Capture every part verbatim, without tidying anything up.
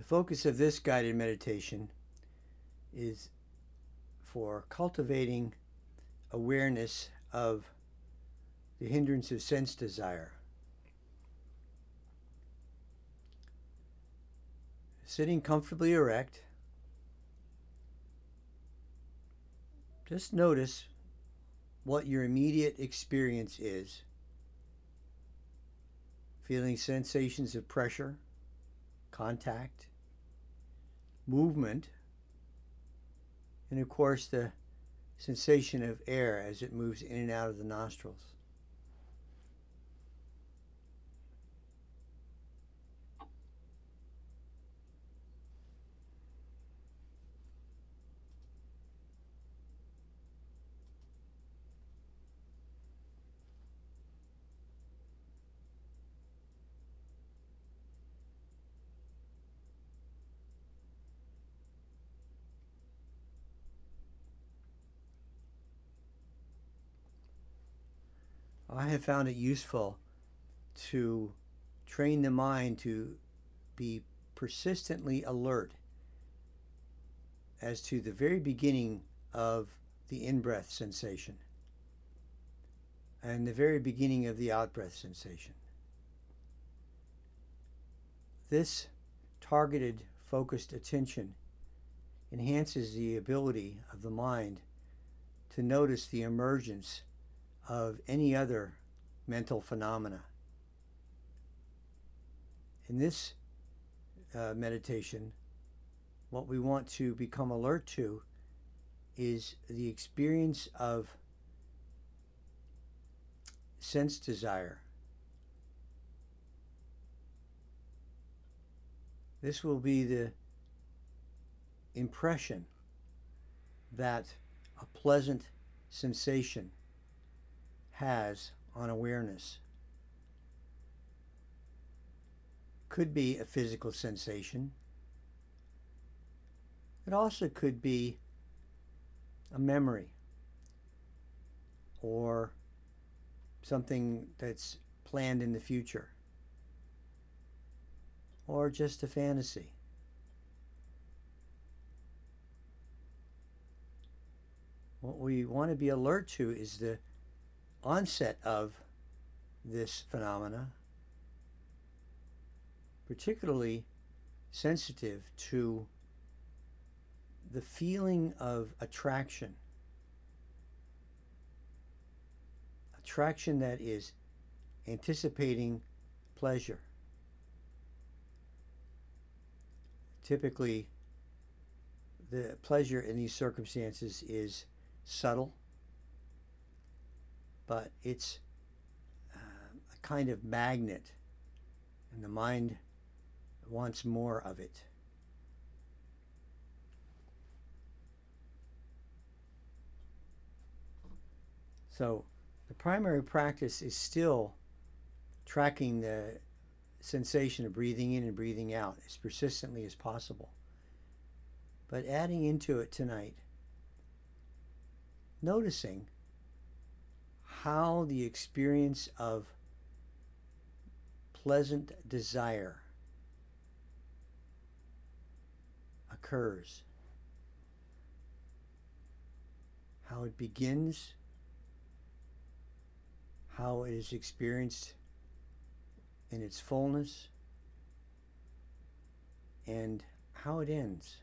The focus of this guided meditation is for cultivating awareness of the hindrance of sense desire. Sitting comfortably erect, just notice what your immediate experience is. Feeling sensations of pressure, contact, movement, and of course the sensation of air as it moves in and out of the nostrils. I have found it useful to train the mind to be persistently alert as to the very beginning of the in-breath sensation and the very beginning of the out-breath sensation. This targeted, focused attention enhances the ability of the mind to notice the emergence of any other mental phenomena. In this uh, meditation, what we want to become alert to is the experience of sense desire. This will be the impression that a pleasant sensation has on awareness. Could be a physical sensation. It also could be a memory or something that's planned in the future, or just a fantasy. What we want to be alert to is the onset of this phenomena, particularly sensitive to the feeling of attraction. Attraction that is anticipating pleasure. Typically, the pleasure in these circumstances is subtle, but it's uh, a kind of magnet, and the mind wants more of it. So the primary practice is still tracking the sensation of breathing in and breathing out as persistently as possible, but adding into it tonight, noticing how the experience of pleasant desire occurs, how it begins, how it is experienced in its fullness, and how it ends.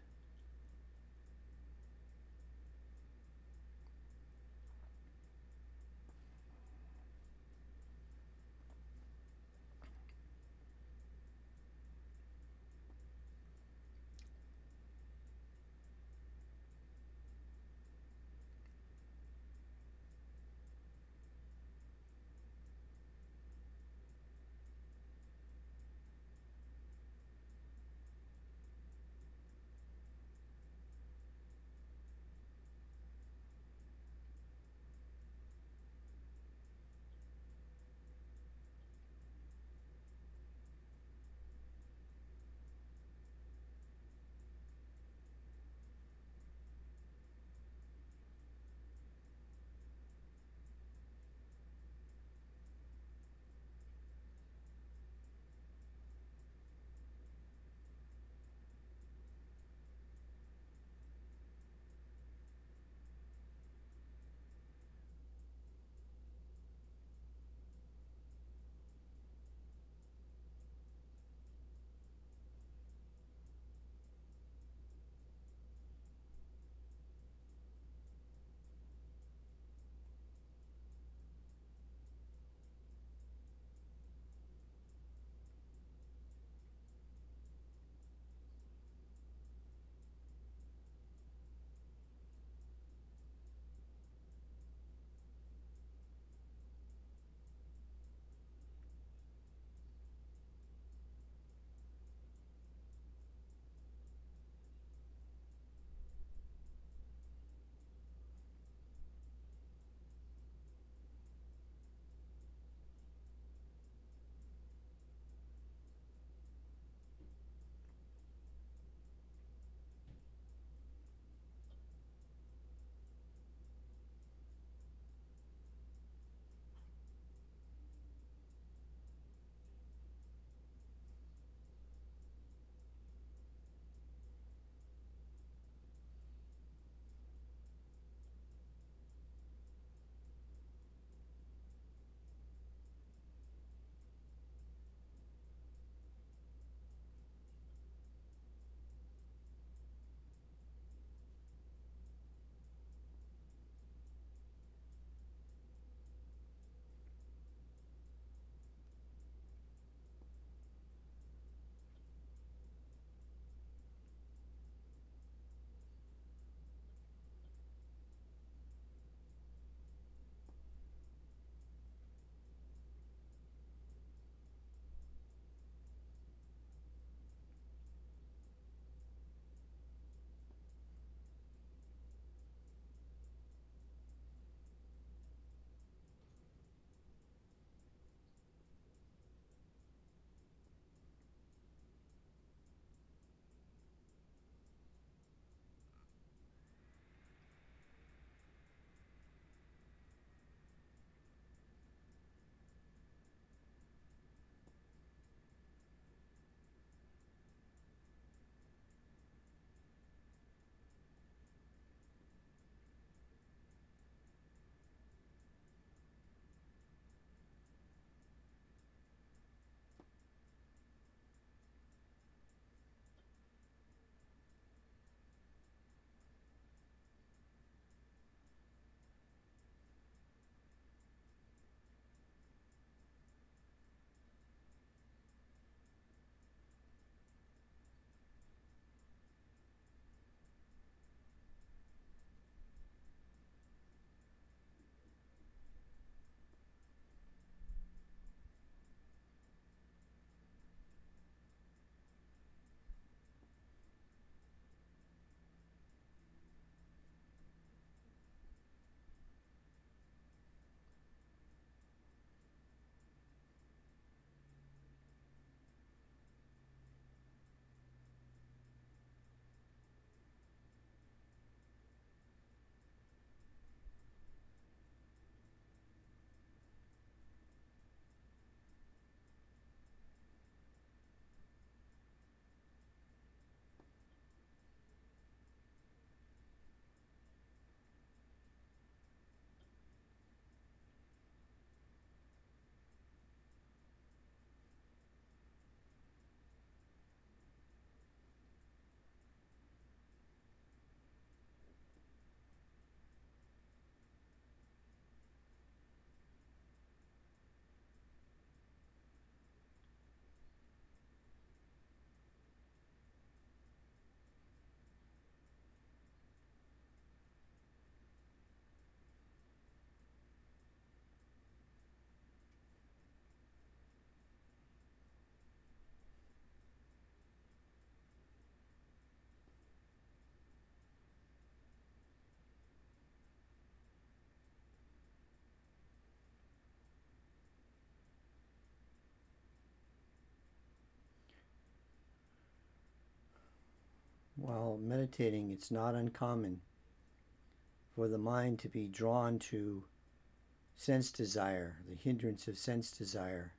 While meditating, it's not uncommon for the mind to be drawn to sense desire, the hindrance of sense desire,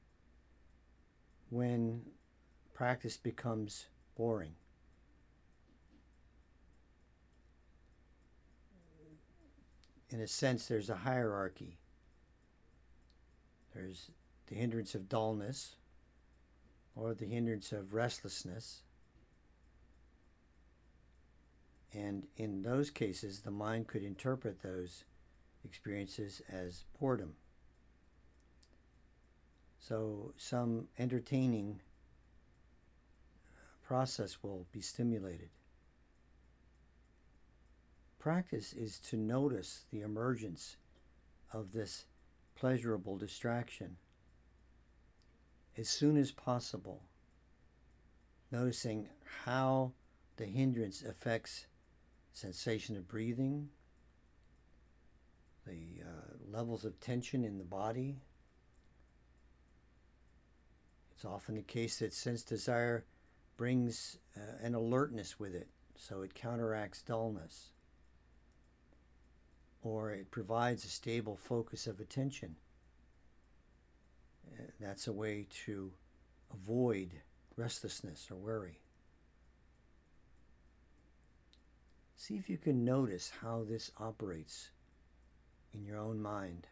when practice becomes boring. In a sense, there's a hierarchy. There's the hindrance of dullness, or the hindrance of restlessness. And in those cases, the mind could interpret those experiences as boredom. So some entertaining process will be stimulated. Practice is to notice the emergence of this pleasurable distraction as soon as possible, noticing how the hindrance affects sensation of breathing, the uh, levels of tension in the body. It's often the case that sense desire brings uh, an alertness with it, so it counteracts dullness, or it provides a stable focus of attention. Uh, that's a way to avoid restlessness or worry. See if you can notice how this operates in your own mind.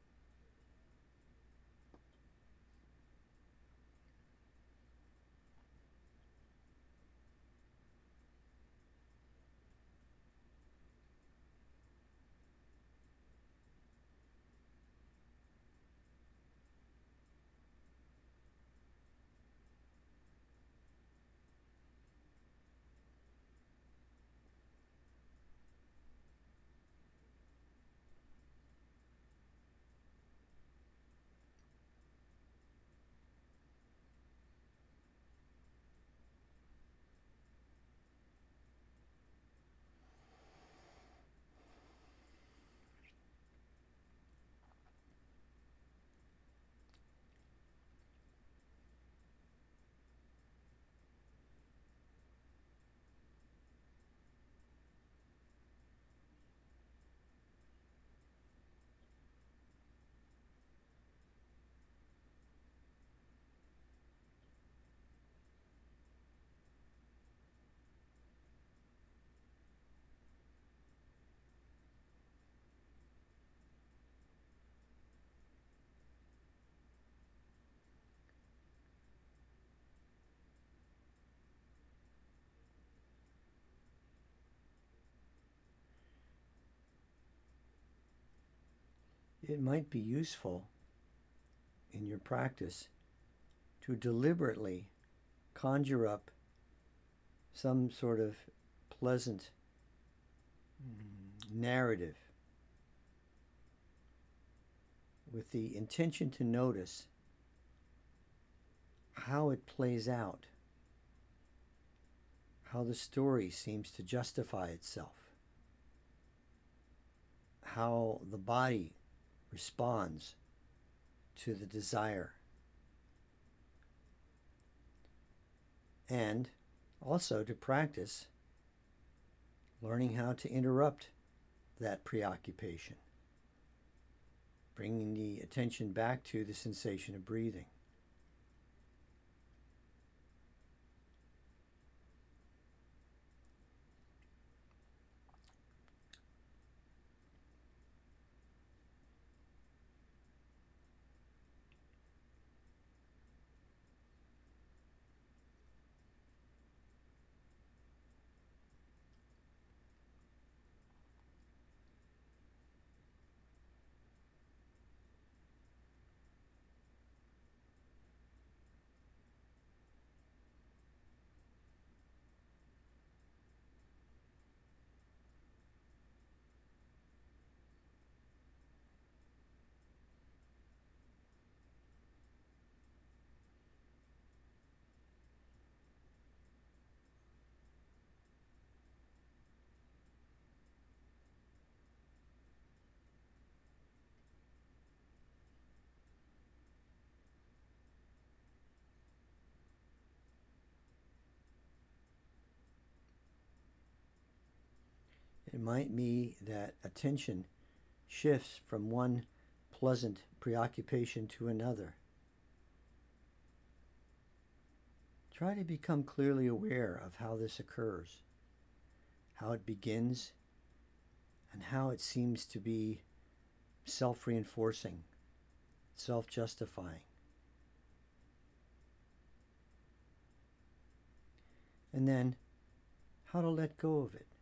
It might be useful in your practice to deliberately conjure up some sort of pleasant narrative with the intention to notice how it plays out, how the story seems to justify itself, how the body responds to the desire, and also to practice learning how to interrupt that preoccupation, bringing the attention back to the sensation of breathing. It might be that attention shifts from one pleasant preoccupation to another. Try to become clearly aware of how this occurs, how it begins, and how it seems to be self-reinforcing, self-justifying. And then how to let go of it,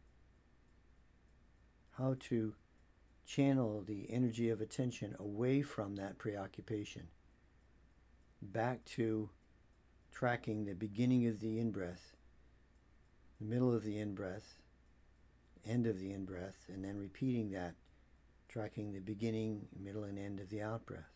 how to channel the energy of attention away from that preoccupation, back to tracking the beginning of the in-breath, the middle of the in-breath, end of the in-breath, and then repeating that, tracking the beginning, middle, and end of the out-breath.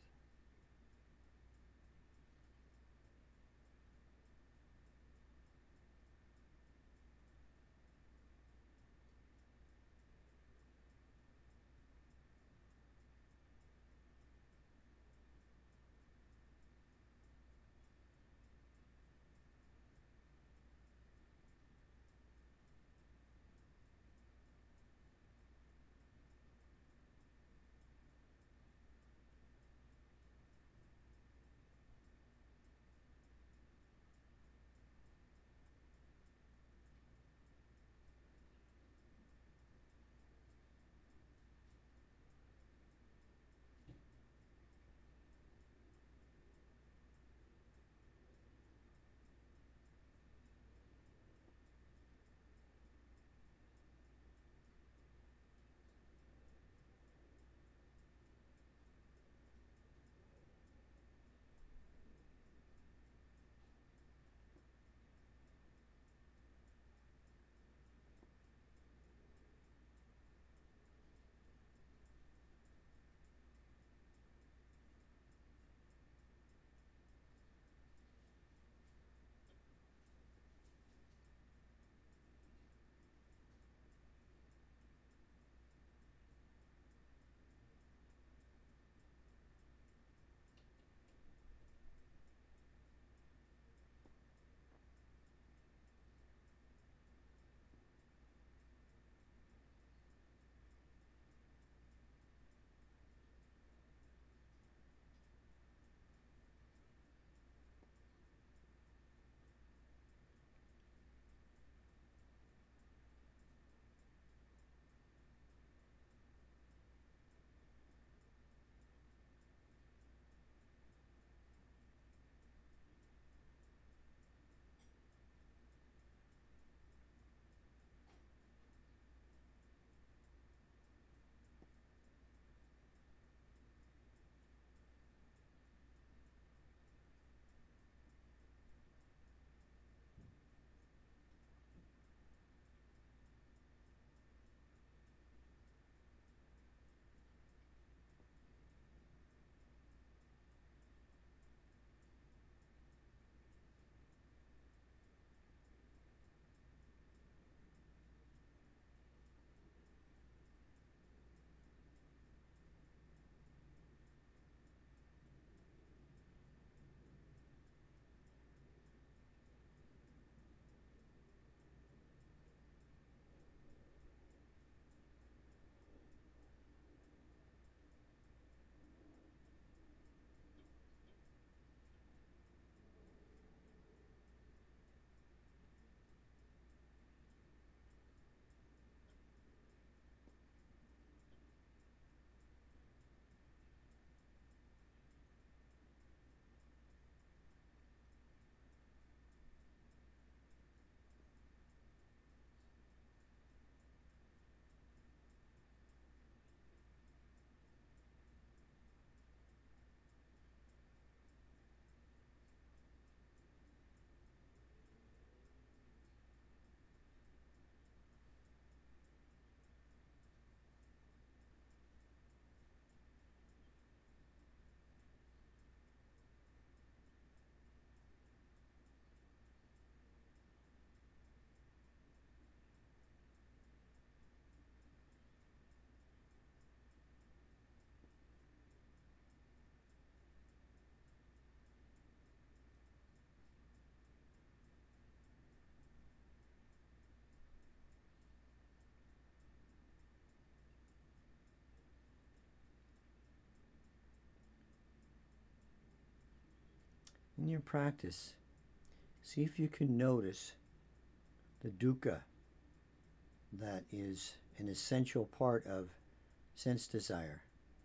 In your practice, see if you can notice the dukkha that is an essential part of sense desire.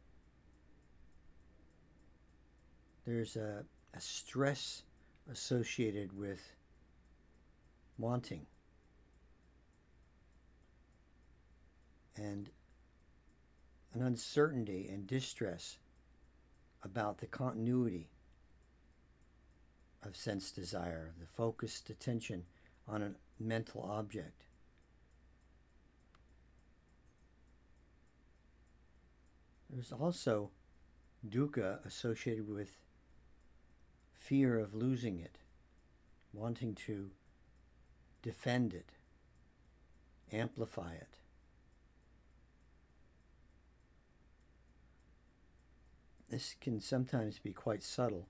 There's a, a stress associated with wanting, and an uncertainty and distress about the continuity of sense desire, the focused attention on a mental object. There's also dukkha associated with fear of losing it, wanting to defend it, amplify it. This can sometimes be quite subtle,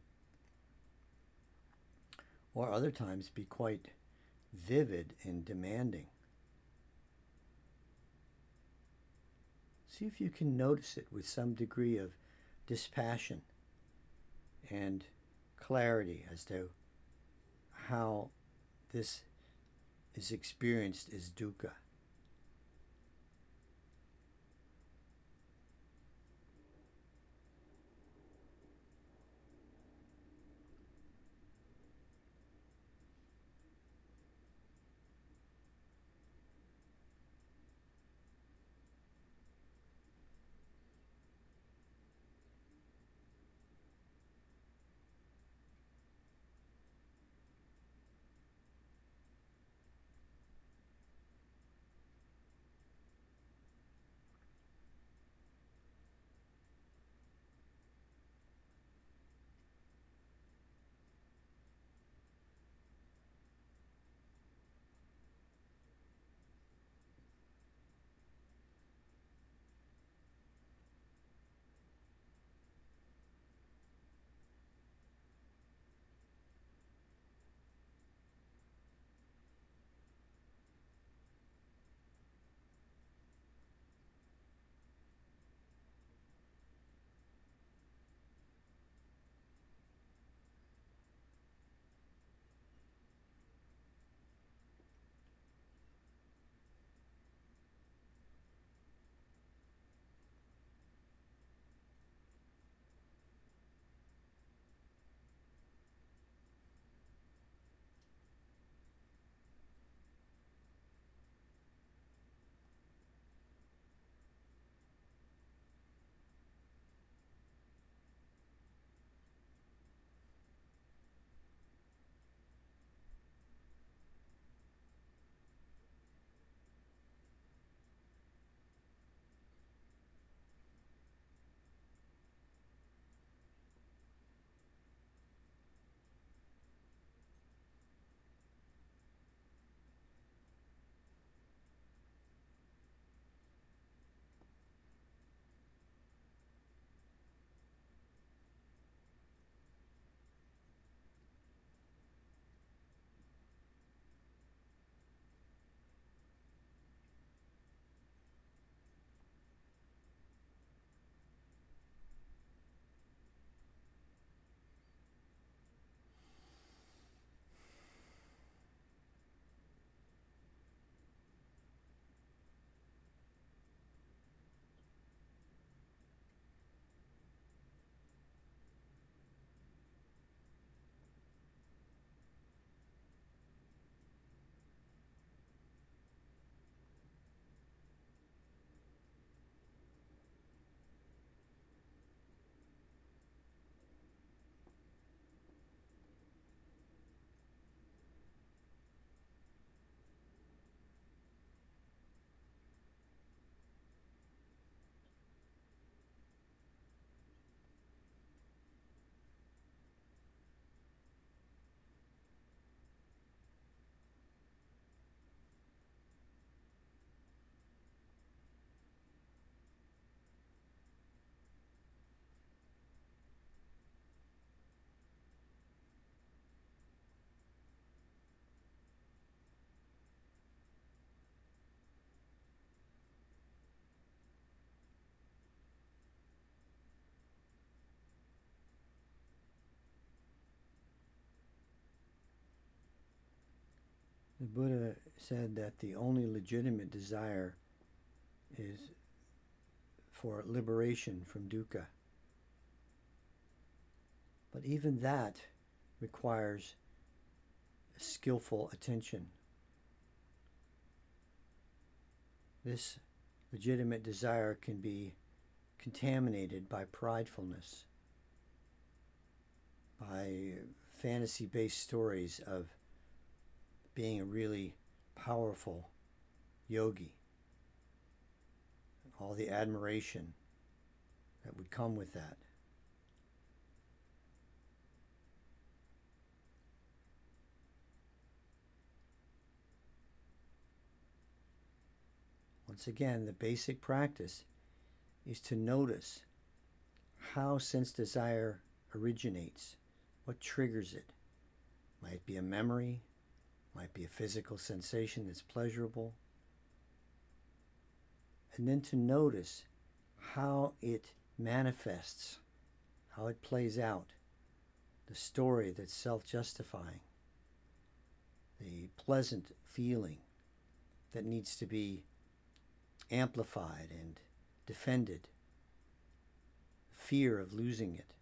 or other times be quite vivid and demanding. See if you can notice it with some degree of dispassion and clarity as to how this is experienced as dukkha. The Buddha said that the only legitimate desire is for liberation from dukkha. But even that requires skillful attention. This legitimate desire can be contaminated by pridefulness, by fantasy-based stories of being a really powerful yogi, all the admiration that would come with that. Once again, the basic practice is to notice how sense desire originates, what triggers it. Might be a memory, might be a physical sensation that's pleasurable. And then to notice how it manifests, how it plays out, the story that's self-justifying, the pleasant feeling that needs to be amplified and defended, fear of losing it.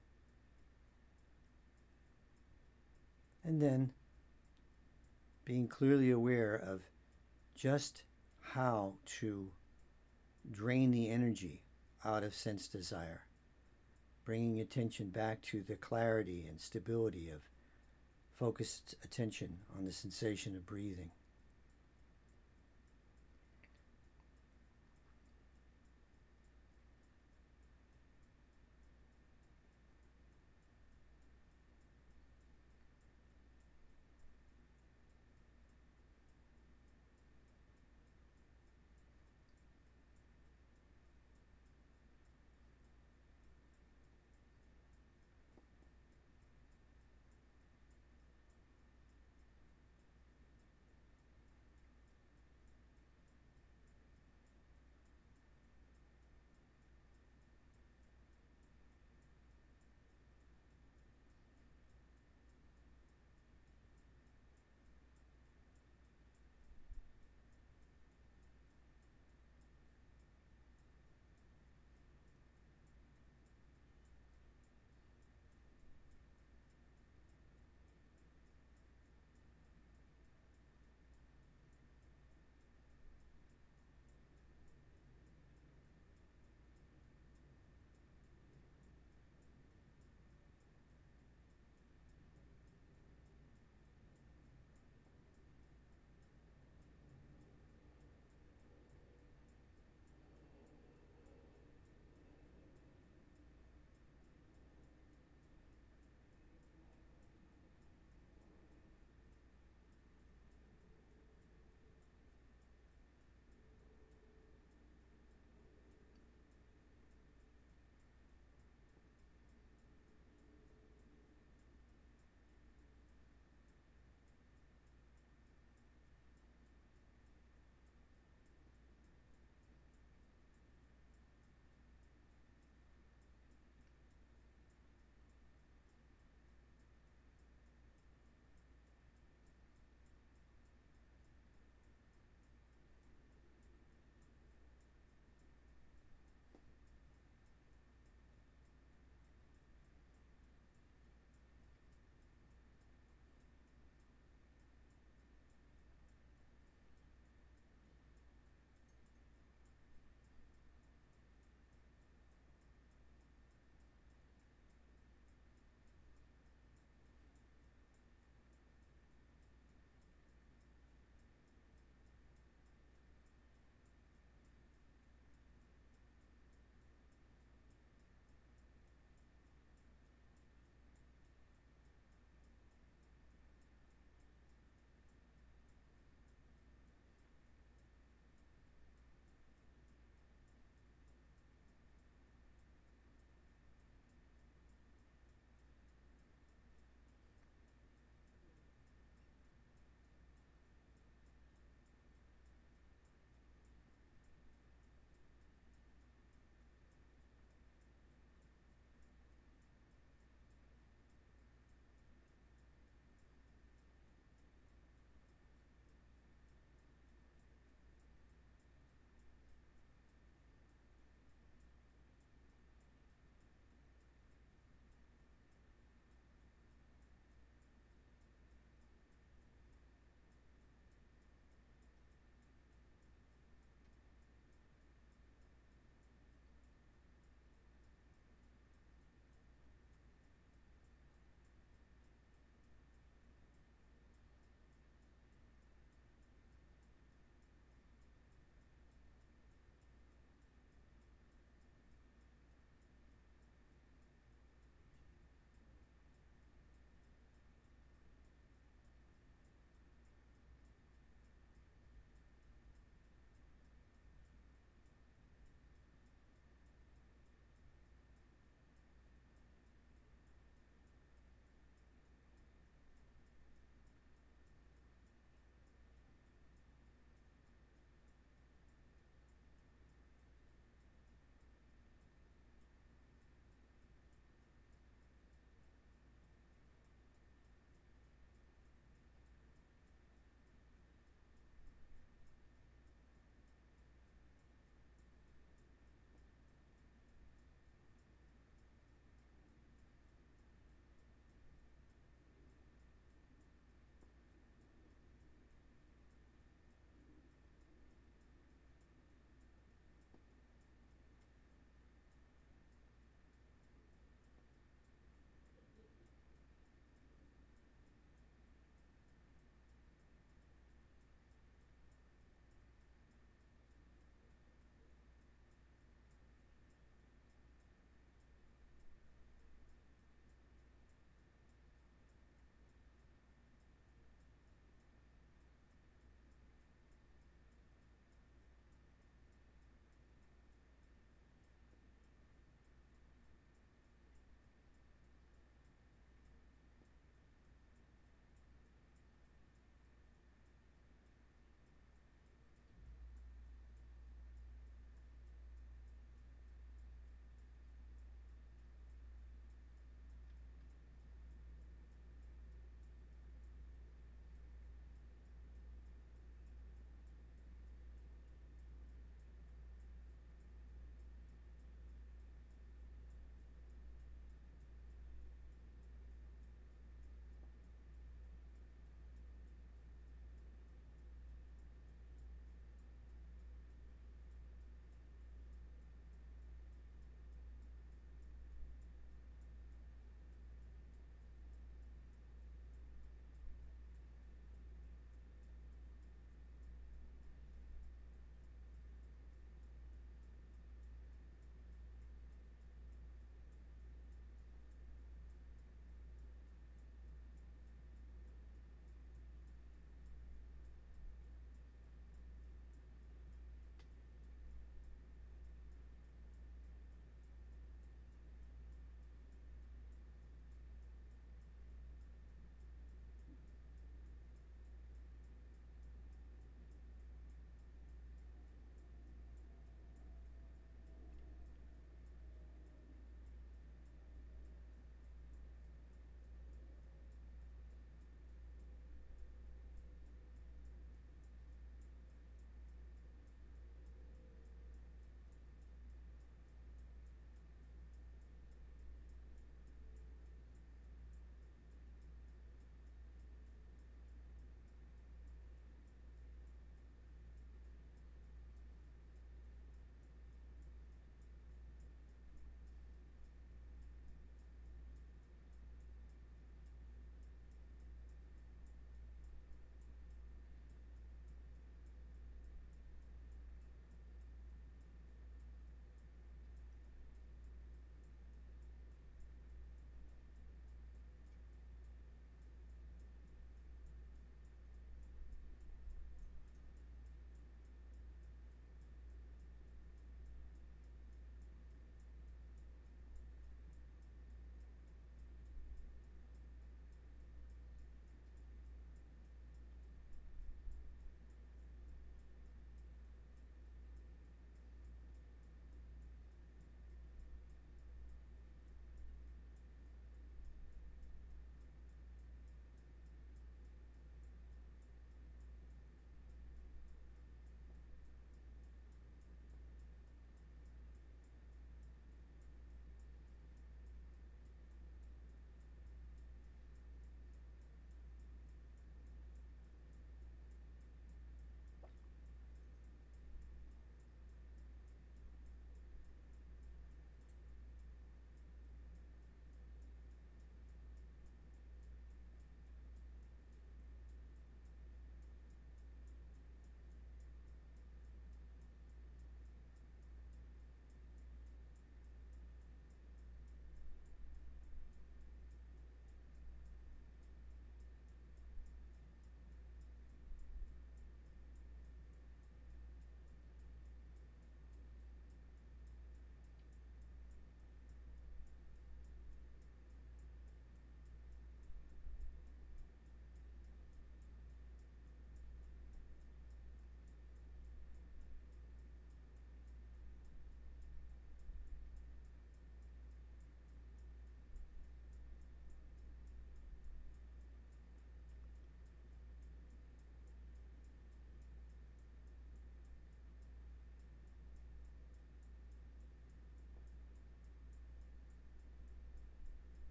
And then being clearly aware of just how to drain the energy out of sense desire, bringing attention back to the clarity and stability of focused attention on the sensation of breathing.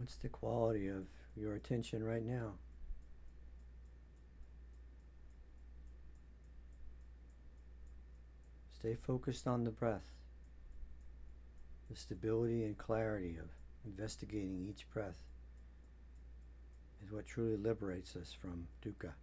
What's the quality of your attention right now? Stay focused on the breath. The stability and clarity of investigating each breath is what truly liberates us from dukkha.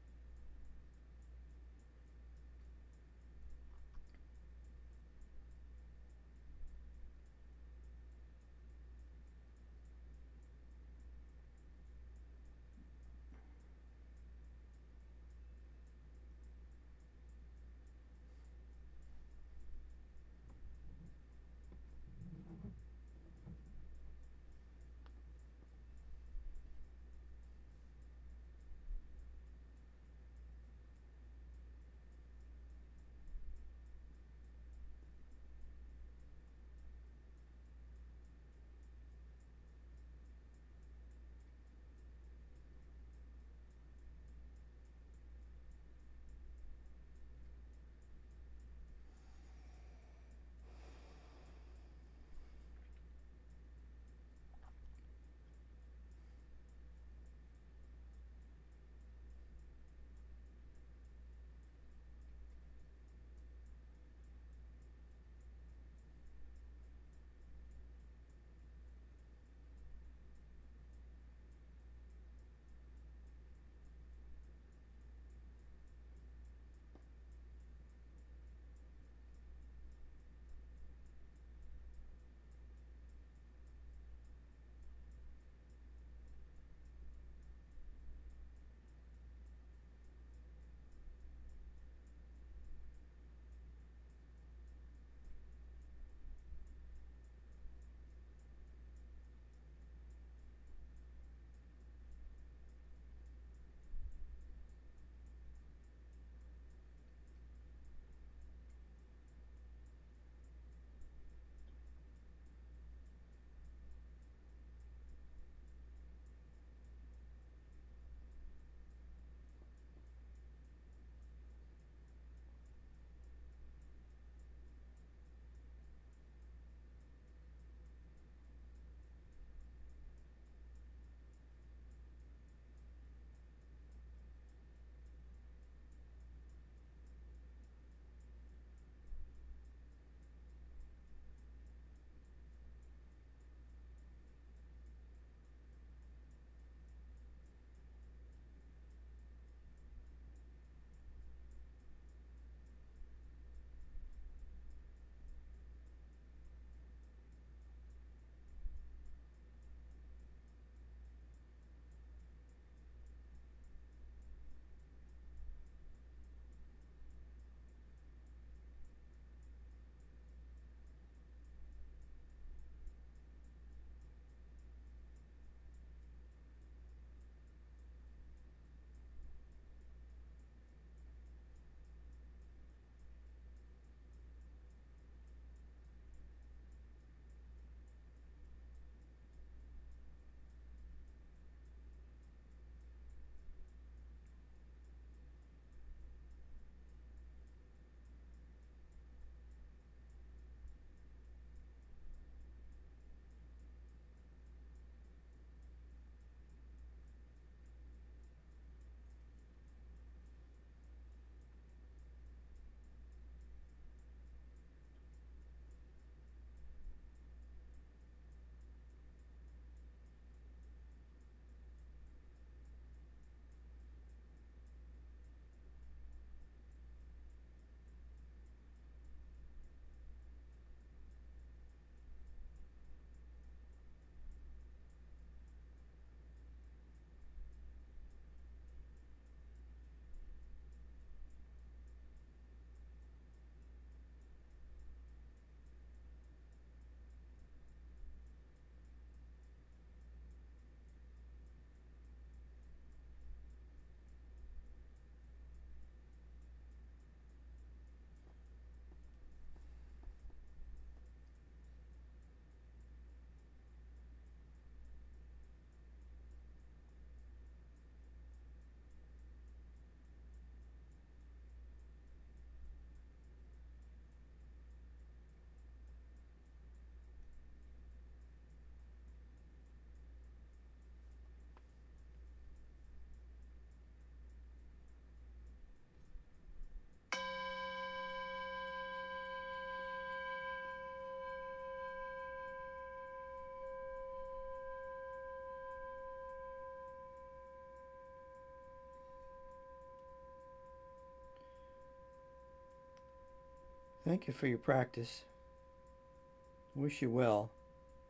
Thank you for your practice. Wish you well.